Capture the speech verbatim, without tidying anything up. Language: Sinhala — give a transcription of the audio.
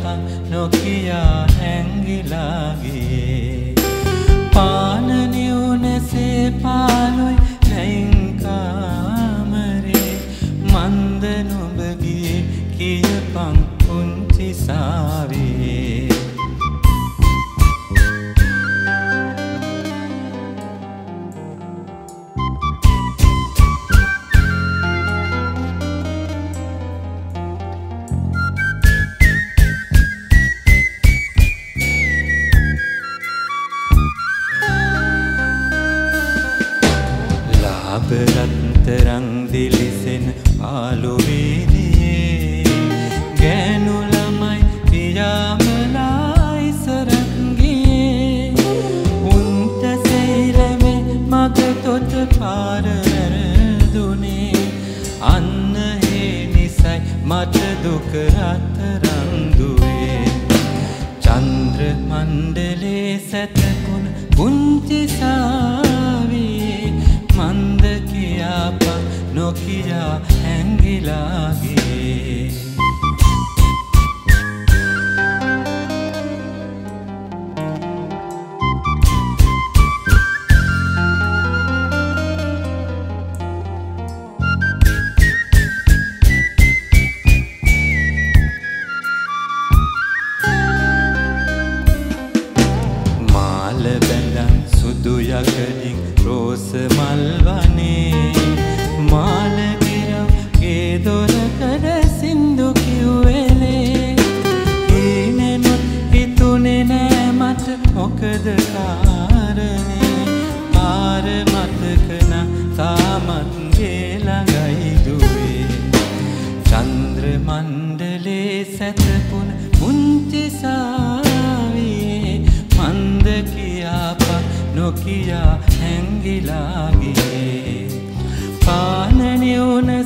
කියාපන් නොකියා හැංගිලා ගියේ පාන නිවුනසේ පාලොයි රැයින් කාමරේ මන්ද නුඹ ගියේ කියපන් පුංචි සාවේ රත්තරන් දිලිසෙන පාළු වීදියේ ගෑනු ළමයි පියාඹලා ඉසරක් ගියේ උන්ට සෙයිලමේ මග තොට පාර වැරදුනේ අන්න හේ නිසයි මට දුක රත්තරන් දුවේ චන්ද්‍ර මණ්ඩලේ සැතපුන පුංචි සාවියේ මන්ද කියාපන් නොකියා හැංගිලා ගියේ මාල බැඳන් සුදු යකඩින් රෝස මල් වනේ මාල ගිරව් ගේ දොරකඩ සින්දු කිව්වෙලේ ඊනෙනුත් හිතුනේ නෑ මට මොකද කාරණේ පාර මතක නම් තාමත් ගේ ළඟයි දුවේ චන්ද්‍ර මණ්ඩලේ සැතපුන පුංචි සාවියේ මන්ද කියාපන් නොකියා හැංගිලා ගියේ පාන නිවුන